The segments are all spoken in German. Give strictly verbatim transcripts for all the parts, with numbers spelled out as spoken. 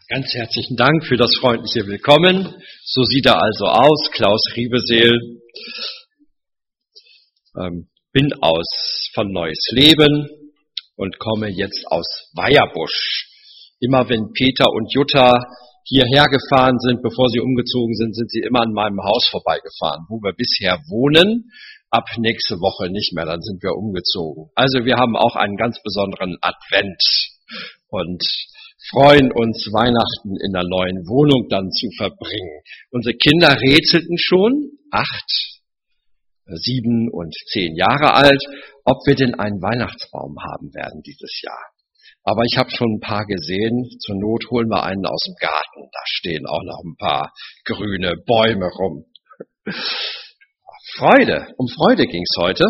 Ganz herzlichen Dank für das freundliche Willkommen. So sieht er also aus, Klaus Riebeseel. Ähm, bin aus von Neues Leben und komme jetzt aus Weierbusch. Immer wenn Peter und Jutta hierher gefahren sind, bevor sie umgezogen sind, sind sie immer an meinem Haus vorbeigefahren, wo wir bisher wohnen. Ab nächste Woche nicht mehr, dann sind wir umgezogen. Also wir haben auch einen ganz besonderen Advent und freuen uns, Weihnachten in der neuen Wohnung dann zu verbringen. Unsere Kinder rätselten schon, acht, sieben und zehn Jahre alt, ob wir denn einen Weihnachtsbaum haben werden dieses Jahr. Aber ich habe schon ein paar gesehen, zur Not holen wir einen aus dem Garten, da stehen auch noch ein paar grüne Bäume rum. Freude, um Freude ging's heute.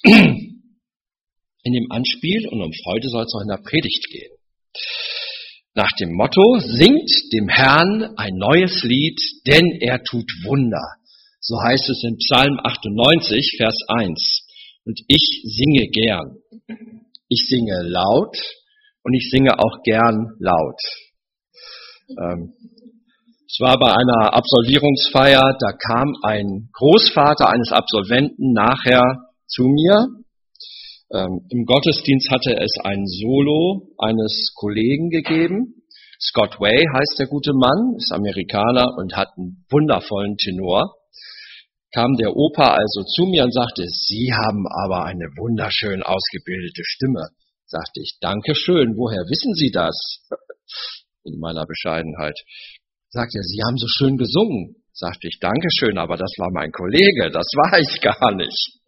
In dem Anspiel und um Freude soll es auch in der Predigt gehen. Nach dem Motto, singt dem Herrn ein neues Lied, denn er tut Wunder. So heißt es in Psalm achtundneunzig, Vers eins. Und ich singe gern. Ich singe laut und ich singe auch gern laut. Ähm, es war bei einer Absolvierungsfeier, da kam ein Großvater eines Absolventen nachher zu mir. Ähm, Im Gottesdienst hatte es ein Solo eines Kollegen gegeben. Scott Way heißt der gute Mann, ist Amerikaner und hat einen wundervollen Tenor. Kam der Opa also zu mir und sagte, Sie haben aber eine wunderschön ausgebildete Stimme. Sagte ich, Dankeschön, woher wissen Sie das? In meiner Bescheidenheit. Sagte er, Sie haben so schön gesungen. Sagte ich, Dankeschön, aber das war mein Kollege, das war ich gar nicht.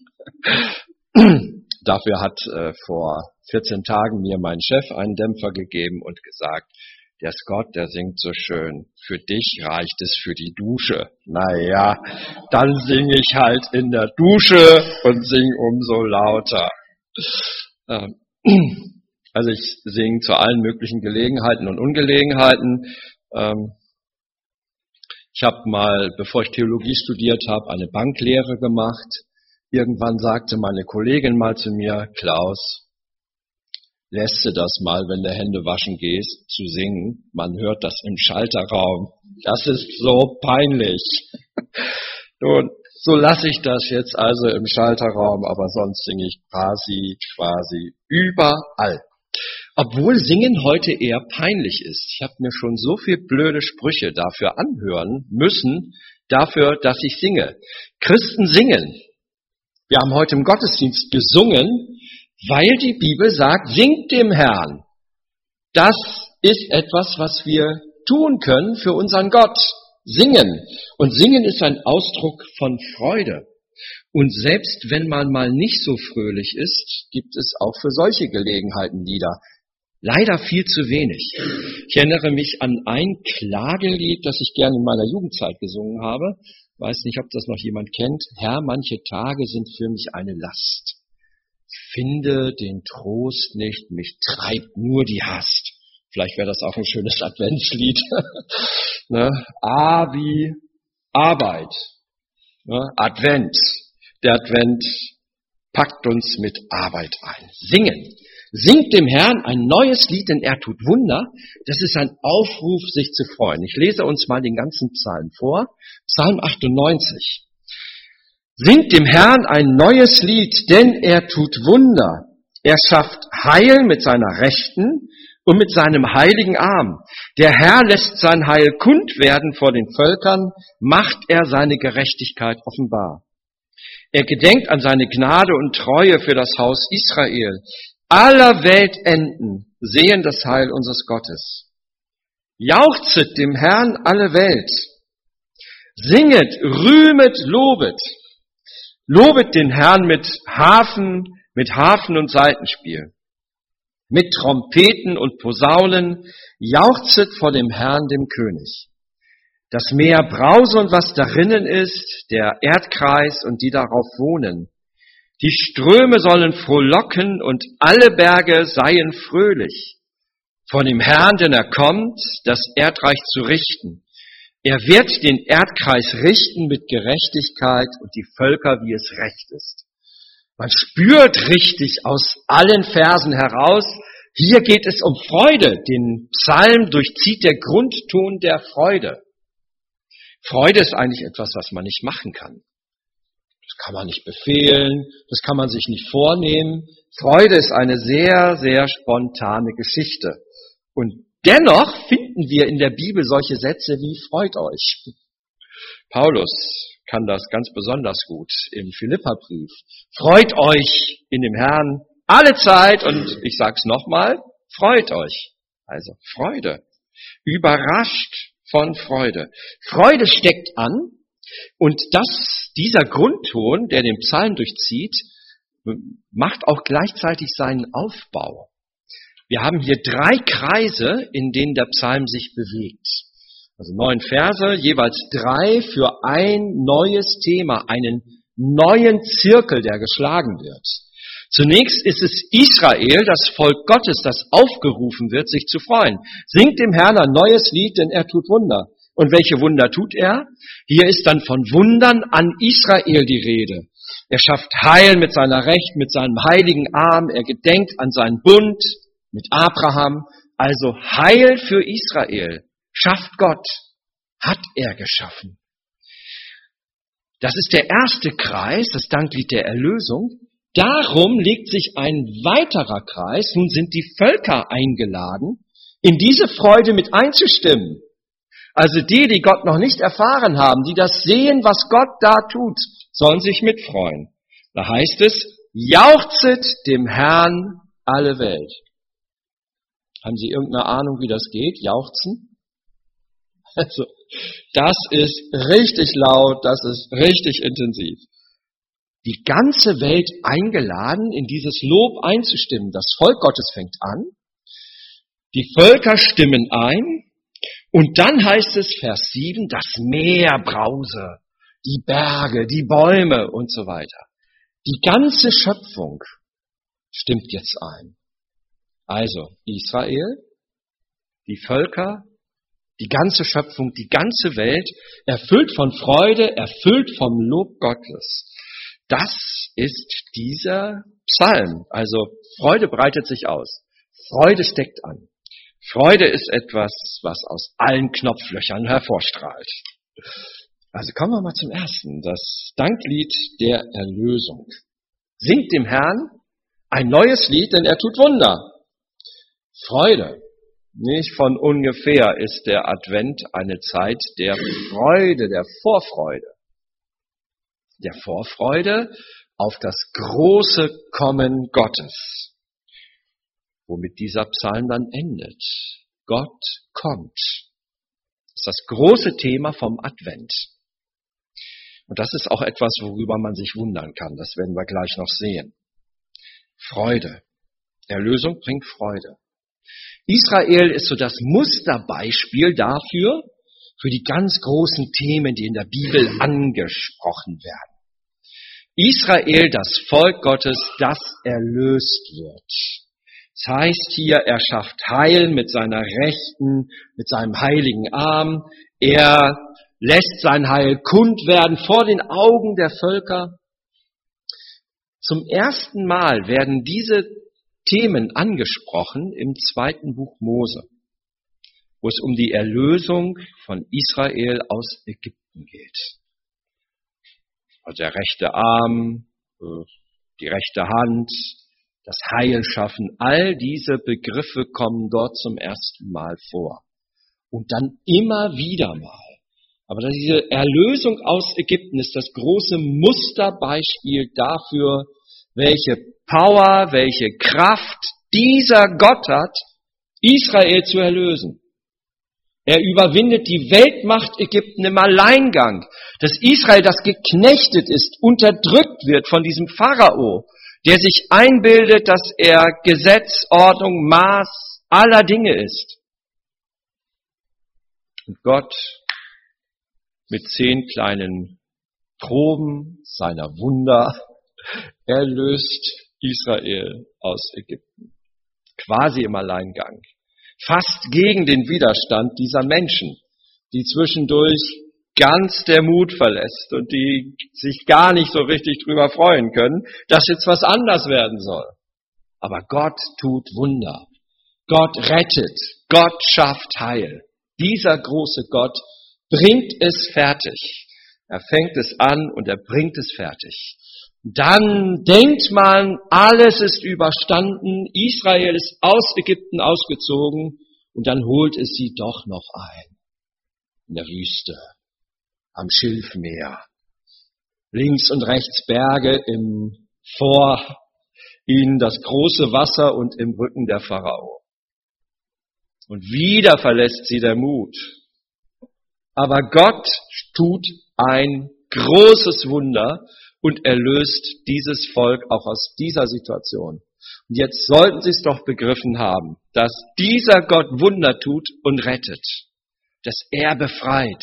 Dafür hat äh, vor vierzehn Tagen mir mein Chef einen Dämpfer gegeben und gesagt, der Scott, der singt so schön, für dich reicht es für die Dusche. Naja, dann singe ich halt in der Dusche und singe umso lauter. Ähm, also ich singe zu allen möglichen Gelegenheiten und Ungelegenheiten. Ähm, ich habe mal, bevor ich Theologie studiert habe, eine Banklehre gemacht. Irgendwann sagte meine Kollegin mal zu mir, Klaus, lässt du das mal, wenn du Hände waschen gehst, zu singen? Man hört das im Schalterraum. Das ist so peinlich. Nun, so lasse ich das jetzt also im Schalterraum, aber sonst singe ich quasi, quasi überall. Obwohl Singen heute eher peinlich ist. Ich habe mir schon so viel blöde Sprüche dafür anhören müssen, dafür, dass ich singe. Christen singen. Wir haben heute im Gottesdienst gesungen, weil die Bibel sagt, singt dem Herrn. Das ist etwas, was wir tun können für unseren Gott. Singen. Und singen ist ein Ausdruck von Freude. Und selbst wenn man mal nicht so fröhlich ist, gibt es auch für solche Gelegenheiten Lieder. Leider viel zu wenig. Ich erinnere mich an ein Klagelied, das ich gerne in meiner Jugendzeit gesungen habe. Weiß nicht, ob das noch jemand kennt. Herr, manche Tage sind für mich eine Last. Finde den Trost nicht, mich treibt nur die Hast. Vielleicht wäre das auch ein schönes Adventslied. ne? A wie Arbeit. Ne? Advent. Der Advent packt uns mit Arbeit ein. Singen. Singt dem Herrn ein neues Lied, denn er tut Wunder. Das ist ein Aufruf, sich zu freuen. Ich lese uns mal den ganzen Psalm vor. Psalm achtundneunzig. Singt dem Herrn ein neues Lied, denn er tut Wunder. Er schafft Heil mit seiner Rechten und mit seinem heiligen Arm. Der Herr lässt sein Heil kund werden vor den Völkern, macht er seine Gerechtigkeit offenbar. Er gedenkt an seine Gnade und Treue für das Haus Israel. Aller Weltenden sehen das Heil unseres Gottes. Jauchzet dem Herrn alle Welt. Singet, rühmet, lobet. Lobet den Herrn mit Harfen, mit Harfen und Saitenspiel. Mit Trompeten und Posaunen jauchzet vor dem Herrn, dem König. Das Meer brause und was darinnen ist, der Erdkreis und die darauf wohnen. Die Ströme sollen frohlocken und alle Berge seien fröhlich. Von dem Herrn, denn er kommt, das Erdreich zu richten. Er wird den Erdkreis richten mit Gerechtigkeit und die Völker, wie es recht ist. Man spürt richtig aus allen Versen heraus, Hier geht es um Freude. Den Psalm durchzieht der Grundton der Freude. Freude ist eigentlich etwas, was man nicht machen kann. Das kann man nicht befehlen, das kann man sich nicht vornehmen. Freude ist eine sehr, sehr spontane Geschichte. Und dennoch finden wir in der Bibel solche Sätze wie freut euch. Paulus kann das ganz besonders gut im Philipperbrief. Freut euch in dem Herrn alle Zeit, und ich sag's nochmal, freut euch. Also Freude. Überrascht von Freude. Freude steckt an, und das, dieser Grundton, der den Psalm durchzieht, macht auch gleichzeitig seinen Aufbau. Wir haben hier drei Kreise, in denen der Psalm sich bewegt. Also neun Verse, jeweils drei für ein neues Thema, einen neuen Zirkel, der geschlagen wird. Zunächst ist es Israel, das Volk Gottes, das aufgerufen wird, sich zu freuen. Singt dem Herrn ein neues Lied, denn er tut Wunder. Und welche Wunder tut er? Hier ist dann von Wundern an Israel die Rede. Er schafft Heil mit seiner Recht, mit seinem heiligen Arm. Er gedenkt an seinen Bund mit Abraham. Also Heil für Israel schafft Gott, hat er geschaffen. Das ist der erste Kreis, das Danklied der Erlösung. Darum legt sich ein weiterer Kreis, nun sind die Völker eingeladen, in diese Freude mit einzustimmen. Also die, die Gott noch nicht erfahren haben, die das sehen, was Gott da tut, sollen sich mitfreuen. Da heißt es, jauchzet dem Herrn alle Welt. Haben Sie irgendeine Ahnung, wie das geht? Jauchzen? Also, das ist richtig laut, das ist richtig intensiv. Die ganze Welt eingeladen, in dieses Lob einzustimmen. Das Volk Gottes fängt an, die Völker stimmen ein, und dann heißt es, Vers sieben, das Meer brause, die Berge, die Bäume und so weiter. Die ganze Schöpfung stimmt jetzt ein. Also Israel, die Völker, die ganze Schöpfung, die ganze Welt, erfüllt von Freude, erfüllt vom Lob Gottes. Das ist dieser Psalm. Also Freude breitet sich aus. Freude steckt an. Freude ist etwas, was aus allen Knopflöchern hervorstrahlt. Also kommen wir mal zum ersten, das Danklied der Erlösung. Singt dem Herrn ein neues Lied, denn er tut Wunder. Freude. Nicht von ungefähr ist der Advent eine Zeit der Freude, der Vorfreude. Der Vorfreude auf das große Kommen Gottes, womit dieser Psalm dann endet. Gott kommt. Das ist das große Thema vom Advent. Und das ist auch etwas, worüber man sich wundern kann. Das werden wir gleich noch sehen. Freude. Erlösung bringt Freude. Israel ist so das Musterbeispiel dafür, für die ganz großen Themen, die in der Bibel angesprochen werden. Israel, das Volk Gottes, das erlöst wird. Das heißt hier, er schafft Heil mit seiner Rechten, mit seinem heiligen Arm. Er lässt sein Heil kund werden vor den Augen der Völker. Zum ersten Mal werden diese Themen angesprochen im zweiten Buch Mose, wo es um die Erlösung von Israel aus Ägypten geht. Also der rechte Arm, die rechte Hand, das Heil schaffen, all diese Begriffe kommen dort zum ersten Mal vor. Und dann immer wieder mal. Aber diese Erlösung aus Ägypten ist das große Musterbeispiel dafür, welche Power, welche Kraft dieser Gott hat, Israel zu erlösen. Er überwindet die Weltmacht Ägypten im Alleingang. Das Israel, das geknechtet ist, unterdrückt wird von diesem Pharao, der sich einbildet, dass er Gesetz, Ordnung, Maß aller Dinge ist. Und Gott mit zehn kleinen Proben seiner Wunder erlöst Israel aus Ägypten. Quasi im Alleingang. Fast gegen den Widerstand dieser Menschen, die zwischendurch ganz der Mut verlässt und die sich gar nicht so richtig drüber freuen können, dass jetzt was anders werden soll. Aber Gott tut Wunder. Gott rettet. Gott schafft Heil. Dieser große Gott bringt es fertig. Er fängt es an und er bringt es fertig. Dann denkt man, alles ist überstanden, Israel ist aus Ägypten ausgezogen und dann holt es sie doch noch ein. In der Wüste, am Schilfmeer, links und rechts Berge, im vor ihnen das große Wasser und im Rücken der Pharao. Und wieder verlässt sie der Mut. Aber Gott tut ein großes Wunder und erlöst dieses Volk auch aus dieser Situation. Und jetzt sollten Sie es doch begriffen haben, dass dieser Gott Wunder tut und rettet, dass er befreit.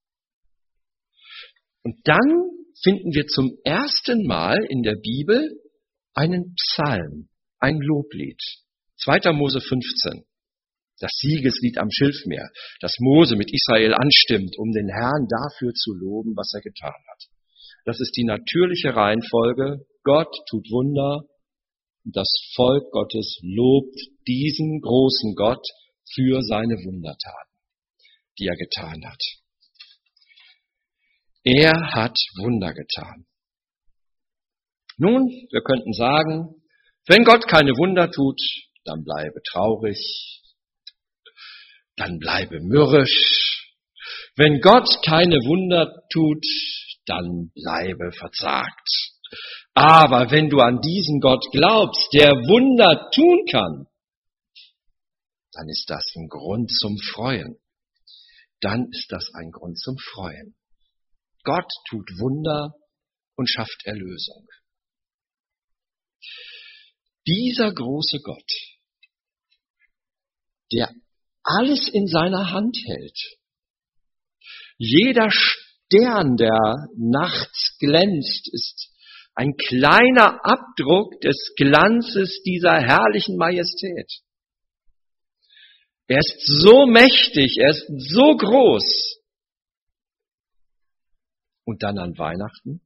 Und dann finden wir zum ersten Mal in der Bibel einen Psalm, ein Loblied. zweiter Mose fünfzehn. Das Siegeslied am Schilfmeer, das Mose mit Israel anstimmt, um den Herrn dafür zu loben, was er getan hat. Das ist die natürliche Reihenfolge. Gott tut Wunder und das Volk Gottes lobt diesen großen Gott für seine Wundertaten, die er getan hat. Er hat Wunder getan. Nun, wir könnten sagen, wenn Gott keine Wunder tut, dann bleibe traurig, dann bleibe mürrisch. Wenn Gott keine Wunder tut, dann bleibe verzagt. Aber wenn du an diesen Gott glaubst, der Wunder tun kann, dann ist das ein Grund zum Freuen. Dann ist das ein Grund zum Freuen. Gott tut Wunder und schafft Erlösung. Dieser große Gott, der alles in seiner Hand hält, jeder Stern, der nachts glänzt, ist ein kleiner Abdruck des Glanzes dieser herrlichen Majestät. Er ist so mächtig, er ist so groß. Und dann an Weihnachten,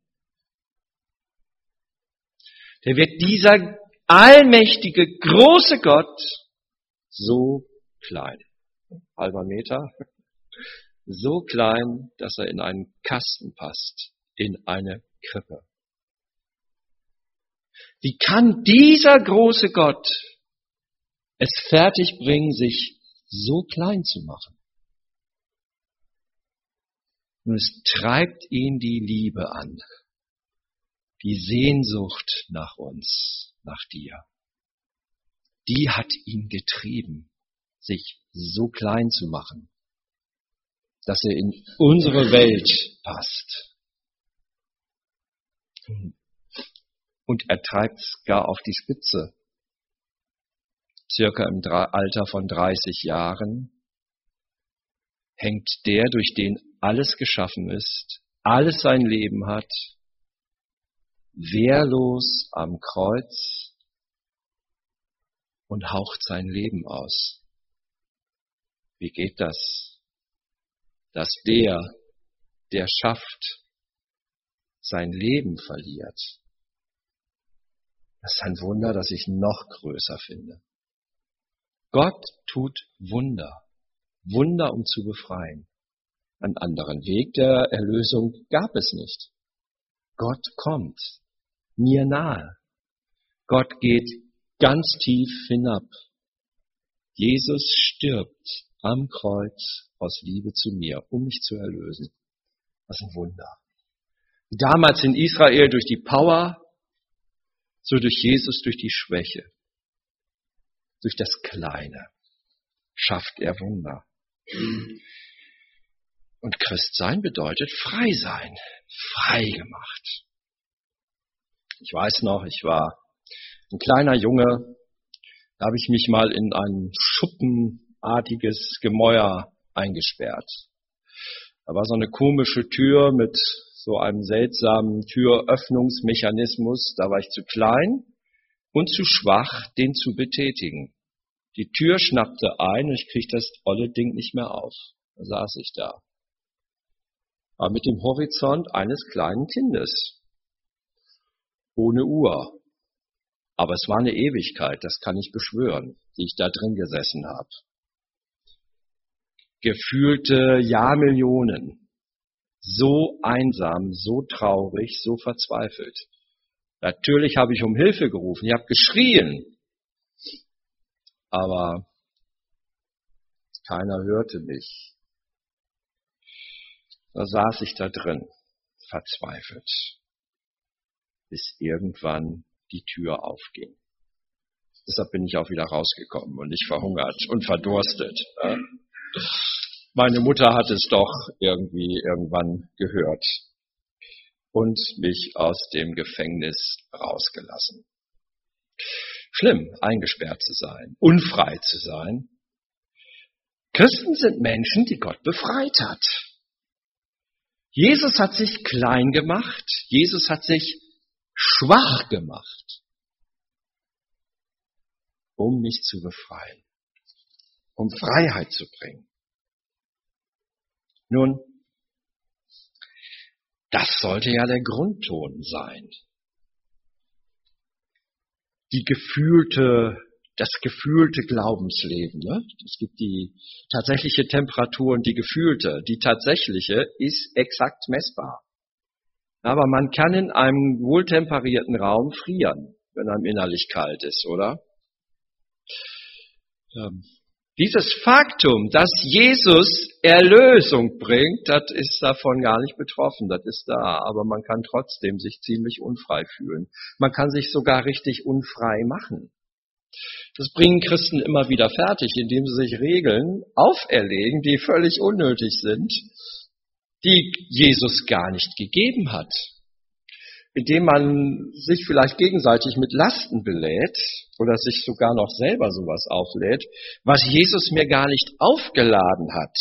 da wird dieser allmächtige, große Gott so klein, halber Meter, so klein, dass er in einen Kasten passt, in eine Krippe. Wie kann dieser große Gott es fertigbringen, sich so klein zu machen? Und es treibt ihn die Liebe an, die Sehnsucht nach uns, nach dir. Die hat ihn getrieben, sich so klein zu machen, dass er in unsere Welt passt. Und er treibt es gar auf die Spitze. Circa im Alter von dreißig Jahren hängt der, durch den alles geschaffen ist, alles sein Leben hat, wehrlos am Kreuz und haucht sein Leben aus. Wie geht das? Dass der, der schafft, sein Leben verliert. Das ist ein Wunder, das ich noch größer finde. Gott tut Wunder. Wunder, um zu befreien. Einen anderen Weg der Erlösung gab es nicht. Gott kommt mir nahe. Gott geht ganz tief hinab. Jesus stirbt am Kreuz aus Liebe zu mir, um mich zu erlösen. Das ist ein Wunder. Damals in Israel durch die Power, so durch Jesus durch die Schwäche, durch das Kleine schafft er Wunder. Und Christsein bedeutet frei sein, frei gemacht. Ich weiß noch, ich war ein kleiner Junge, da habe ich mich mal in ein schuppenartiges Gemäuer eingesperrt. Da war so eine komische Tür mit so einem seltsamen Türöffnungsmechanismus. Da war ich zu klein und zu schwach, den zu betätigen. Die Tür schnappte ein und ich krieg das olle Ding nicht mehr auf. Da saß ich da. Aber mit dem Horizont eines kleinen Kindes. Ohne Uhr. Aber es war eine Ewigkeit, das kann ich beschwören, die ich da drin gesessen habe. Gefühlte Jahrmillionen. So einsam, so traurig, so verzweifelt. Natürlich habe ich um Hilfe gerufen, ich habe geschrien. Aber keiner hörte mich. Da saß ich da drin, verzweifelt, bis irgendwann die Tür aufging. Deshalb bin ich auch wieder rausgekommen und nicht verhungert und verdurstet. Meine Mutter hat es doch irgendwie irgendwann gehört und mich aus dem Gefängnis rausgelassen. Schlimm, eingesperrt zu sein, unfrei zu sein. Christen sind Menschen, die Gott befreit hat. Jesus hat sich klein gemacht, Jesus hat sich schwach gemacht, um mich zu befreien, um Freiheit zu bringen. Nun, das sollte ja der Grundton sein. Die gefühlte, das gefühlte Glaubensleben. Ne? Es gibt die tatsächliche Temperatur und die gefühlte. Die tatsächliche ist exakt messbar. Aber man kann in einem wohltemperierten Raum frieren, wenn einem innerlich kalt ist, oder? Ähm, dieses Faktum, dass Jesus Erlösung bringt, das ist davon gar nicht betroffen, das ist da. Aber man kann trotzdem sich ziemlich unfrei fühlen. Man kann sich sogar richtig unfrei machen. Das bringen Christen immer wieder fertig, indem sie sich Regeln auferlegen, die völlig unnötig sind, die Jesus gar nicht gegeben hat. Indem man sich vielleicht gegenseitig mit Lasten belädt oder sich sogar noch selber sowas auflädt, was Jesus mir gar nicht aufgeladen hat.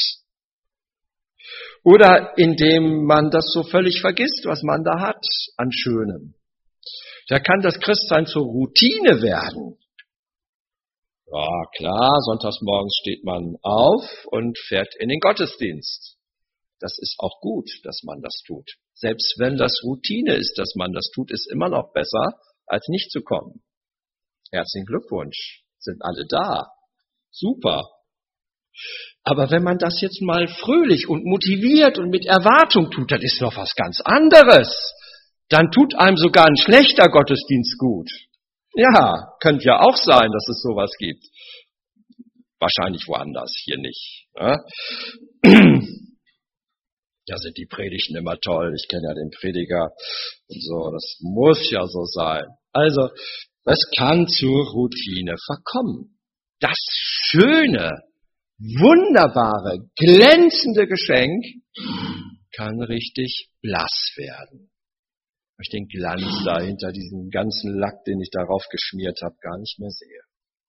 Oder indem man das so völlig vergisst, was man da hat an Schönem. Da kann das Christsein zur Routine werden. Ja, klar, sonntags morgens steht man auf und fährt in den Gottesdienst. Das ist auch gut, dass man das tut. Selbst wenn das Routine ist, dass man das tut, ist immer noch besser, als nicht zu kommen. Herzlichen Glückwunsch, sind alle da. Super. Aber wenn man das jetzt mal fröhlich und motiviert und mit Erwartung tut, das ist noch was ganz anderes. Dann tut einem sogar ein schlechter Gottesdienst gut. Ja, könnte ja auch sein, dass es sowas gibt. Wahrscheinlich woanders, hier nicht. Ja? Da sind die Predigten immer toll. Ich kenne ja den Prediger und so. Das muss ja so sein. Also, es kann zur Routine verkommen. Das schöne, wunderbare, glänzende Geschenk kann richtig blass werden. Weil ich den Glanz da hinter diesem ganzen Lack, den ich darauf geschmiert habe, gar nicht mehr sehe.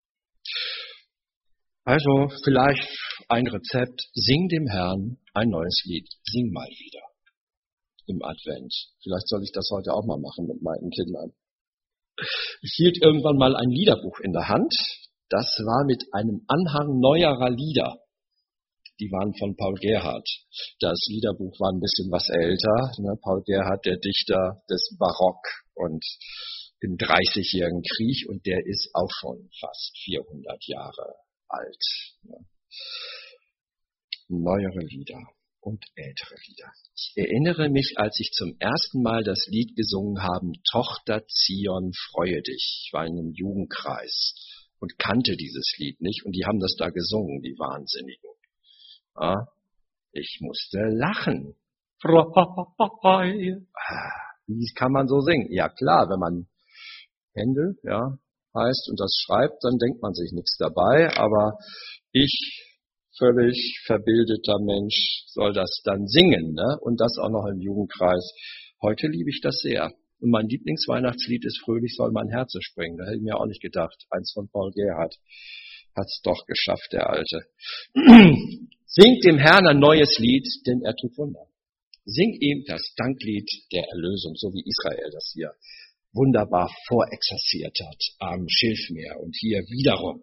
Also vielleicht ein Rezept, sing dem Herrn ein neues Lied. Sing mal wieder im Advent. Vielleicht soll ich das heute auch mal machen mit meinen Kindern. Ich hielt irgendwann mal ein Liederbuch in der Hand. Das war mit einem Anhang neuerer Lieder. Die waren von Paul Gerhardt. Das Liederbuch war ein bisschen was älter. Ne? Paul Gerhardt, der Dichter des Barock und im dreißigjährigen Krieg. Und der ist auch schon fast vierhundert Jahre alt. Ne? Neuere Lieder und ältere Lieder. Ich erinnere mich, als ich zum ersten Mal das Lied gesungen habe, Tochter Zion, freue dich. Ich war in einem Jugendkreis und kannte dieses Lied nicht. Und die haben das da gesungen, die Wahnsinnigen. Ja, ich musste lachen. Wie kann man so singen? Ja klar, wenn man Händel, ja, heißt und das schreibt, dann denkt man sich nichts dabei. Aber ich, völlig verbildeter Mensch, soll das dann singen, ne? Und das auch noch im Jugendkreis. Heute liebe ich das sehr. Und mein Lieblingsweihnachtslied ist Fröhlich soll mein Herz springen. Da hätte ich mir auch nicht gedacht. Eins von Paul Gerhardt. Hat's doch geschafft, der Alte. Singt dem Herrn ein neues Lied, denn er tut Wunder. Sing ihm das Danklied der Erlösung, so wie Israel das hier wunderbar vorexerziert hat am Schilfmeer und hier wiederum.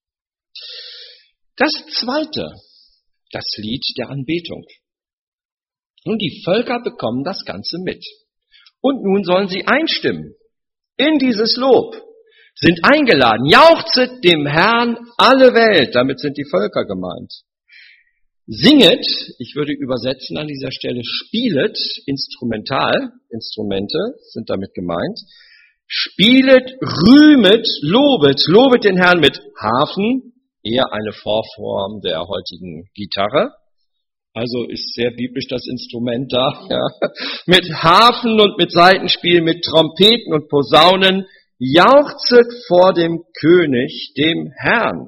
Das zweite, das Lied der Anbetung. Nun, die Völker bekommen das Ganze mit. Und nun sollen sie einstimmen in dieses Lob. sind eingeladen. Jauchzet dem Herrn alle Welt. Damit sind die Völker gemeint. Singet, ich würde übersetzen an dieser Stelle, spielet, instrumental, Instrumente sind damit gemeint. Spielet, rühmet, lobet, lobet den Herrn mit Harfen, eher eine Vorform der heutigen Gitarre. Also ist sehr biblisch das Instrument da. Ja. Mit Harfen und mit Saitenspiel, mit Trompeten und Posaunen, jauchzet vor dem König, dem Herrn.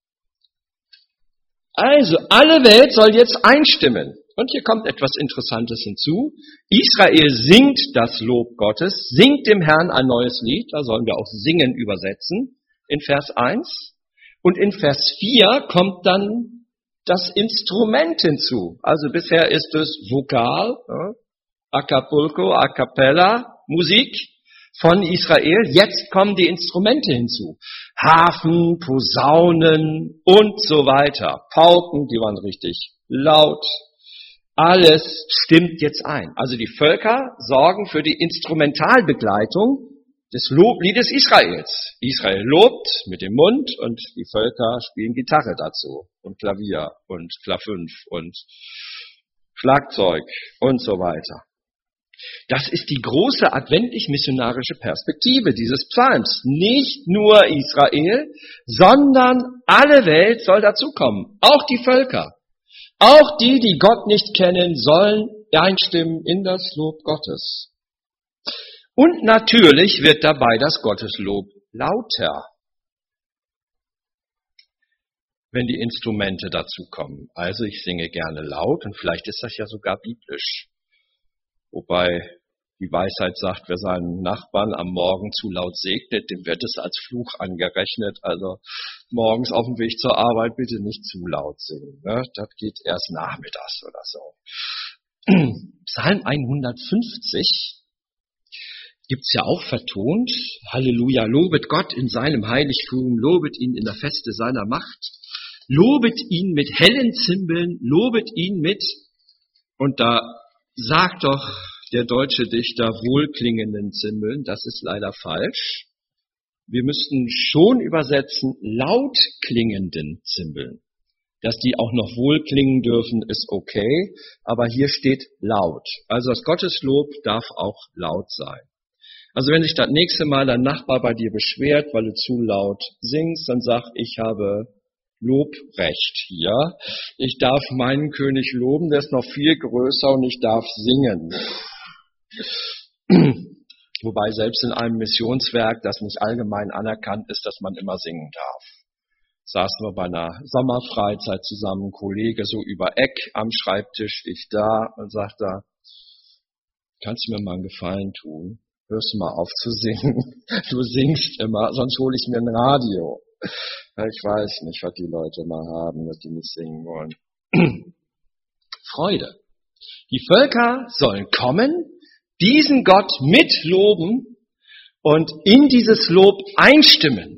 Also, alle Welt soll jetzt einstimmen. Und hier kommt etwas Interessantes hinzu. Israel singt das Lob Gottes, singt dem Herrn ein neues Lied. Da sollen wir auch singen übersetzen, in Vers eins. Und in Vers vier kommt dann das Instrument hinzu. Also bisher ist es Vokal, ja, Acapulco, A Cappella, Musik von Israel. Jetzt kommen die Instrumente hinzu. Harfen, Posaunen und so weiter. Pauken, die waren richtig laut. Alles stimmt jetzt ein. Also die Völker sorgen für die Instrumentalbegleitung des Lobliedes Israels. Israel lobt mit dem Mund und die Völker spielen Gitarre dazu und Klavier und Klavfünf und Schlagzeug und so weiter. Das ist die große adventlich-missionarische Perspektive dieses Psalms. Nicht nur Israel, sondern alle Welt soll dazukommen. Auch die Völker. Auch die, die Gott nicht kennen, sollen einstimmen in das Lob Gottes. Und natürlich wird dabei das Gotteslob lauter, wenn die Instrumente dazukommen. Also ich singe gerne laut und vielleicht ist das ja sogar biblisch. Wobei die Weisheit sagt, wer seinen Nachbarn am Morgen zu laut segnet, dem wird es als Fluch angerechnet. Also morgens auf dem Weg zur Arbeit bitte nicht zu laut singen. Ne? Das geht erst nachmittags oder so. Psalm hundertfünfzig gibt's ja auch vertont. Halleluja, lobet Gott in seinem Heiligtum, lobet ihn in der Feste seiner Macht, lobet ihn mit hellen Zimbeln, lobet ihn mit, und da sagt doch der deutsche Dichter wohlklingenden Zimbeln, das ist leider falsch. Wir müssten schon übersetzen laut klingenden Zimbeln. Dass die auch noch wohl klingen dürfen, ist okay, aber hier steht laut. Also das Gotteslob darf auch laut sein. Also wenn sich das nächste Mal dein Nachbar bei dir beschwert, weil du zu laut singst, dann sag, ich habe Lobrecht hier. Ich darf meinen König loben, der ist noch viel größer und ich darf singen. Wobei selbst in einem Missionswerk, das nicht allgemein anerkannt ist, dass man immer singen darf. Saßen wir bei einer Sommerfreizeit zusammen, ein Kollege so über Eck am Schreibtisch, ich da, und sagt da, kannst du mir mal einen Gefallen tun? Hörst du mal auf zu singen? Du singst immer, sonst hole ich mir ein Radio. Ich weiß nicht, was die Leute mal haben, dass die nicht singen wollen. Freude. Die Völker sollen kommen, diesen Gott mitloben und in dieses Lob einstimmen.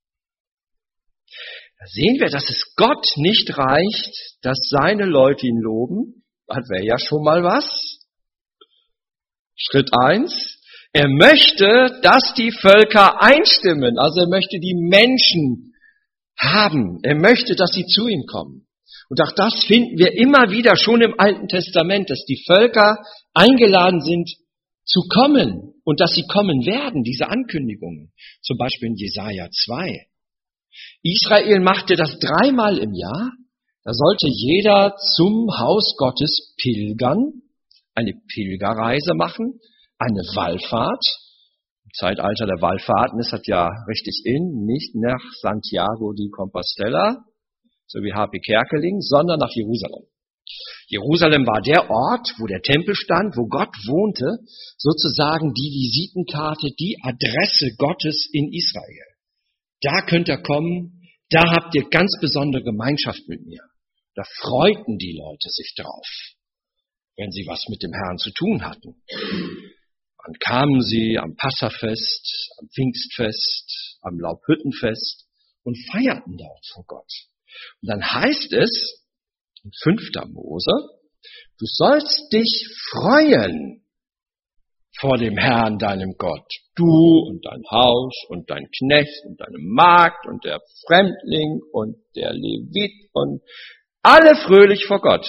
Da sehen wir, dass es Gott nicht reicht, dass seine Leute ihn loben. Das wäre ja schon mal was. Schritt eins. Er möchte, dass die Völker einstimmen. Also er möchte die Menschen haben. Er möchte, dass sie zu ihm kommen. Und auch das finden wir immer wieder schon im Alten Testament, dass die Völker eingeladen sind zu kommen und dass sie kommen werden, diese Ankündigungen. Zum Beispiel in Jesaja zwei. Israel machte das dreimal im Jahr. Da sollte jeder zum Haus Gottes pilgern, eine Pilgerreise machen, eine Wallfahrt. Im Zeitalter der Wallfahrten ist das ja richtig in, nicht nach Santiago de Compostela, so wie H P Kerkeling, sondern nach Jerusalem. Jerusalem war der Ort, wo der Tempel stand, wo Gott wohnte, sozusagen die Visitenkarte, die Adresse Gottes in Israel. Da könnt ihr kommen, da habt ihr ganz besondere Gemeinschaft mit mir. Da freuten die Leute sich drauf, wenn sie was mit dem Herrn zu tun hatten. Dann kamen sie am Passafest, am Pfingstfest, am Laubhüttenfest und feierten dort vor Gott. Und dann heißt es in fünfter Mose, du sollst dich freuen vor dem Herrn, deinem Gott. Du und dein Haus und dein Knecht und deine Magd und der Fremdling und der Levit und alle fröhlich vor Gott.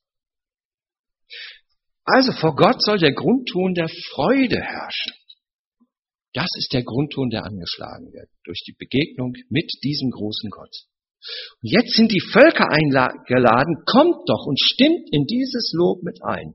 Also vor Gott soll der Grundton der Freude herrschen. Das ist der Grundton, der angeschlagen wird durch die Begegnung mit diesem großen Gott. Und jetzt sind die Völker eingeladen, kommt doch und stimmt in dieses Lob mit ein.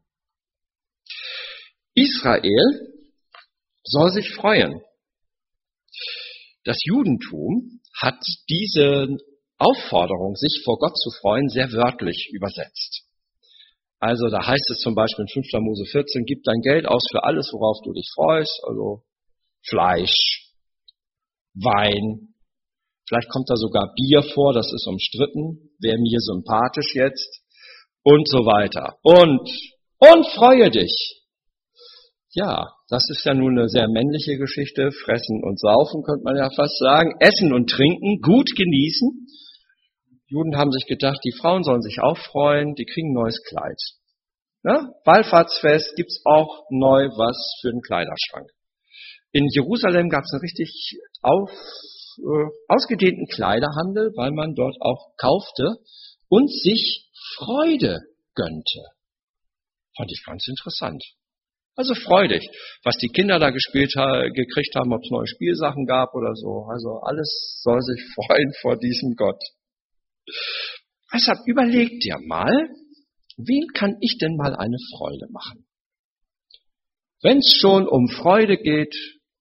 Israel soll sich freuen. Das Judentum hat diese Aufforderung, sich vor Gott zu freuen, sehr wörtlich übersetzt. Also da heißt es zum Beispiel in fünfter Mose vierzehn, gib dein Geld aus für alles, worauf du dich freust, also Fleisch, Wein, vielleicht kommt da sogar Bier vor, das ist umstritten, wäre mir sympathisch jetzt, und so weiter. Und, und freue dich. Ja, das ist ja nun eine sehr männliche Geschichte, fressen und saufen, könnte man ja fast sagen, essen und trinken, gut genießen. Juden haben sich gedacht, die Frauen sollen sich auch freuen, die kriegen ein neues Kleid. Ja? Wallfahrtsfest gibt's auch neu was für den Kleiderschrank. In Jerusalem gab's einen richtig auf, äh, ausgedehnten Kleiderhandel, weil man dort auch kaufte und sich Freude gönnte. Fand ich ganz interessant. Also freudig, was die Kinder da gespielt ha- gekriegt haben, ob es neue Spielsachen gab oder so. Also alles soll sich freuen vor diesem Gott. Deshalb überleg dir mal, wem kann ich denn mal eine Freude machen? Wenn es schon um Freude geht,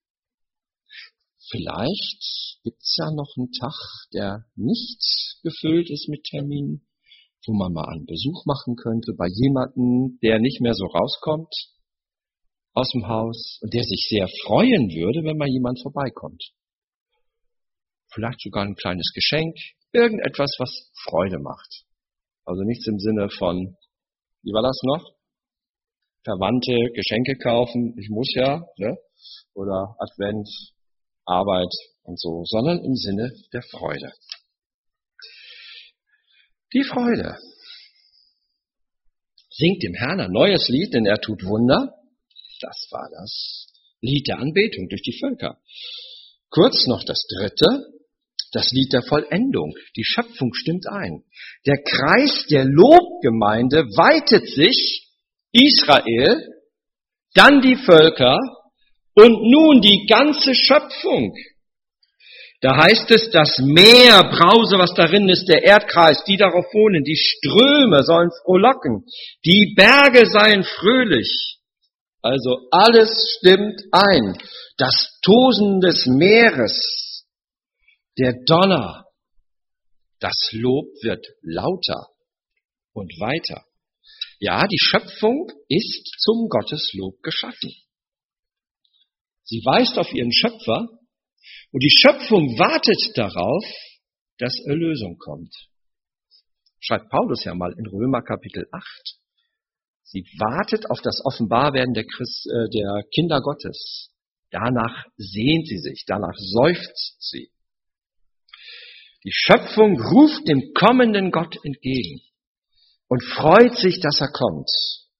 vielleicht gibt's ja noch einen Tag, der nicht gefüllt ist mit Terminen, wo man mal einen Besuch machen könnte bei jemandem, der nicht mehr so rauskommt aus dem Haus und der sich sehr freuen würde, wenn mal jemand vorbeikommt. Vielleicht sogar ein kleines Geschenk, irgendetwas, was Freude macht. Also nichts im Sinne von, wie war das noch? Verwandte Geschenke kaufen, ich muss ja, ne? Oder Advent, Arbeit und so, sondern im Sinne der Freude. Die Freude. Singt dem Herrn ein neues Lied, denn er tut Wunder. Das war das Lied der Anbetung durch die Völker. Kurz noch das dritte, das Lied der Vollendung. Die Schöpfung stimmt ein. Der Kreis der Lobgemeinde weitet sich, Israel, dann die Völker und nun die ganze Schöpfung. Da heißt es, das Meer, Brause, was darin ist, der Erdkreis, die darauf wohnen, die Ströme sollen frohlocken, die Berge seien fröhlich. Also alles stimmt ein. Das Tosen des Meeres, der Donner, das Lob wird lauter und weiter. Ja, die Schöpfung ist zum Gotteslob geschaffen. Sie weist auf ihren Schöpfer und die Schöpfung wartet darauf, dass Erlösung kommt. Schreibt Paulus ja mal in Römer Kapitel acht. Sie wartet auf das Offenbarwerden der, Christ, äh, der Kinder Gottes. Danach sehnt sie sich, danach seufzt sie. Die Schöpfung ruft dem kommenden Gott entgegen und freut sich, dass er kommt.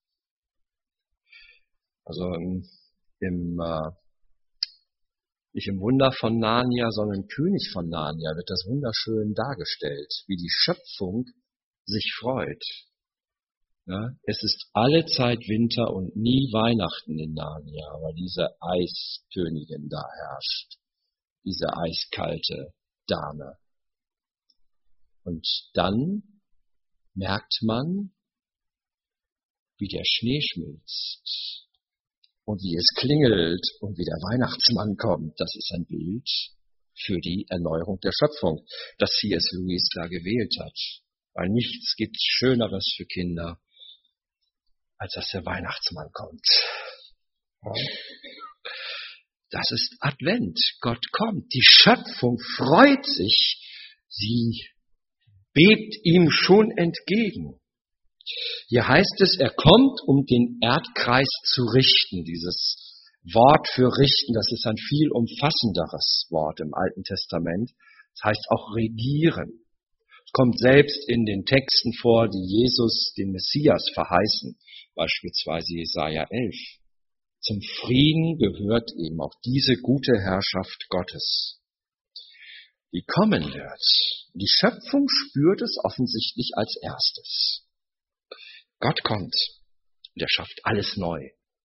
Also im, im äh, nicht im Wunder von Narnia, sondern im König von Narnia wird das wunderschön dargestellt, wie die Schöpfung sich freut. Ja, es ist alle Zeit Winter und nie Weihnachten in Narnia, weil diese Eiskönigin da herrscht, diese eiskalte Dame. Und dann merkt man, wie der Schnee schmilzt und wie es klingelt und wie der Weihnachtsmann kommt. Das ist ein Bild für die Erneuerung der Schöpfung, das C S Lewis da gewählt hat. Weil nichts gibt Schöneres für Kinder, als dass der Weihnachtsmann kommt. Das ist Advent. Gott kommt. Die Schöpfung freut sich. Sie bebt ihm schon entgegen. Hier heißt es, er kommt, um den Erdkreis zu richten. Dieses Wort für richten, das ist ein viel umfassenderes Wort im Alten Testament. Das heißt auch regieren. Es kommt selbst in den Texten vor, die Jesus, den Messias, verheißen. Beispielsweise Jesaja elf. Zum Frieden gehört eben auch diese gute Herrschaft Gottes, die kommen wird. Die Schöpfung spürt es offensichtlich als erstes. Gott kommt und er schafft alles neu.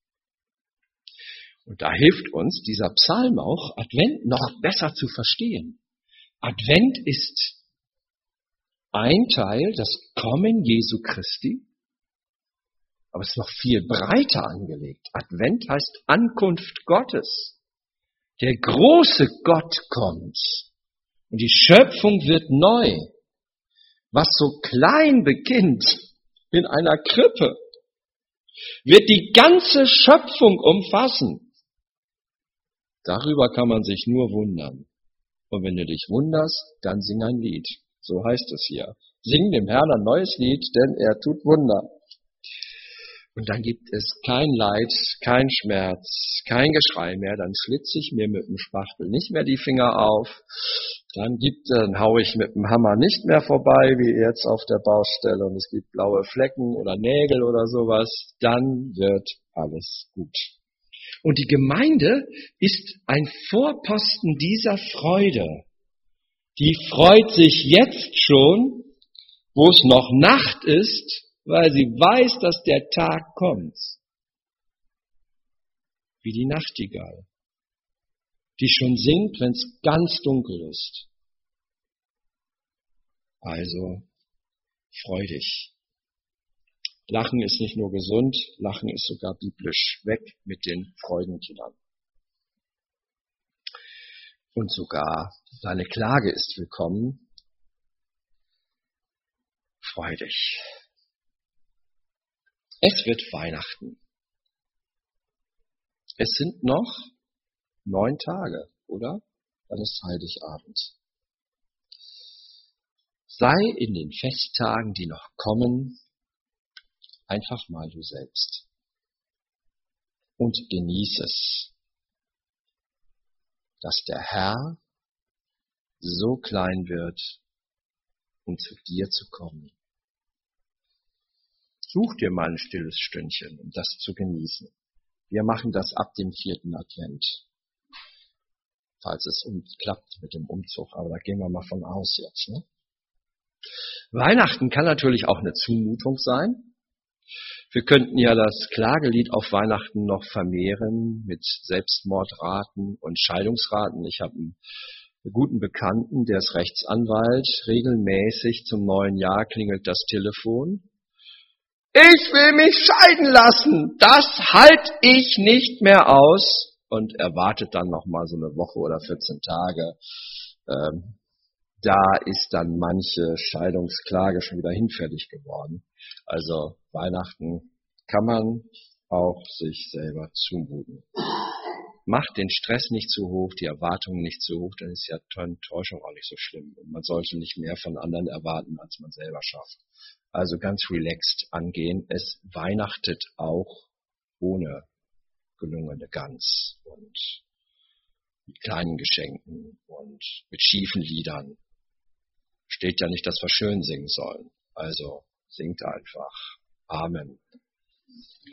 Und da hilft uns dieser Psalm auch, Advent noch besser zu verstehen. Advent ist ein Teil, das Kommen Jesu Christi, aber es ist noch viel breiter angelegt. Advent heißt Ankunft Gottes. Der große Gott kommt und die Schöpfung wird neu. Was so klein beginnt in einer Krippe, wird die ganze Schöpfung umfassen. Darüber kann man sich nur wundern. Und wenn du dich wunderst, dann sing ein Lied. So heißt es hier. Sing dem Herrn ein neues Lied, denn er tut Wunder. Und dann gibt es kein Leid, kein Schmerz, kein Geschrei mehr. Dann schlitze ich mir mit dem Spachtel nicht mehr die Finger auf. Dann gibt, dann haue ich mit dem Hammer nicht mehr vorbei, wie jetzt auf der Baustelle. Und es gibt blaue Flecken oder Nägel oder sowas. Dann wird alles gut. Und die Gemeinde ist ein Vorposten dieser Freude. Die freut sich jetzt schon, wo es noch Nacht ist, weil sie weiß, dass der Tag kommt. Wie die Nachtigall, die schon singt, wenn es ganz dunkel ist. Also, freu dich. Lachen ist nicht nur gesund, Lachen ist sogar biblisch. Weg mit den Freudenkindern. Und sogar deine Klage ist willkommen. Freu dich. Es wird Weihnachten. Es sind noch neun Tage, oder? Dann ist Heiligabend. Sei in den Festtagen, die noch kommen, einfach mal du selbst. Und genieß es, dass der Herr so klein wird, um zu dir zu kommen. Such dir mal ein stilles Stündchen, um das zu genießen. Wir machen das ab dem vierten Advent, falls es um, klappt mit dem Umzug. Aber da gehen wir mal von aus jetzt. Ne? Weihnachten kann natürlich auch eine Zumutung sein. Wir könnten ja das Klagelied auf Weihnachten noch vermehren mit Selbstmordraten und Scheidungsraten. Ich habe einen guten Bekannten, der ist Rechtsanwalt. Regelmäßig zum neuen Jahr klingelt das Telefon. Ich will mich scheiden lassen. Das halte ich nicht mehr aus. Und er wartet dann noch mal so eine Woche oder vierzehn Tage. Ähm, da ist dann manche Scheidungsklage schon wieder hinfällig geworden. Also Weihnachten kann man auch sich selber zumuten. Macht den Stress nicht zu hoch, die Erwartungen nicht zu hoch, dann ist ja Enttäuschung auch nicht so schlimm. Und man sollte nicht mehr von anderen erwarten, als man selber schafft. Also ganz relaxed angehen. Es weihnachtet auch ohne gelungene Gans und mit kleinen Geschenken und mit schiefen Liedern. Steht ja nicht, dass wir schön singen sollen. Also singt einfach. Amen.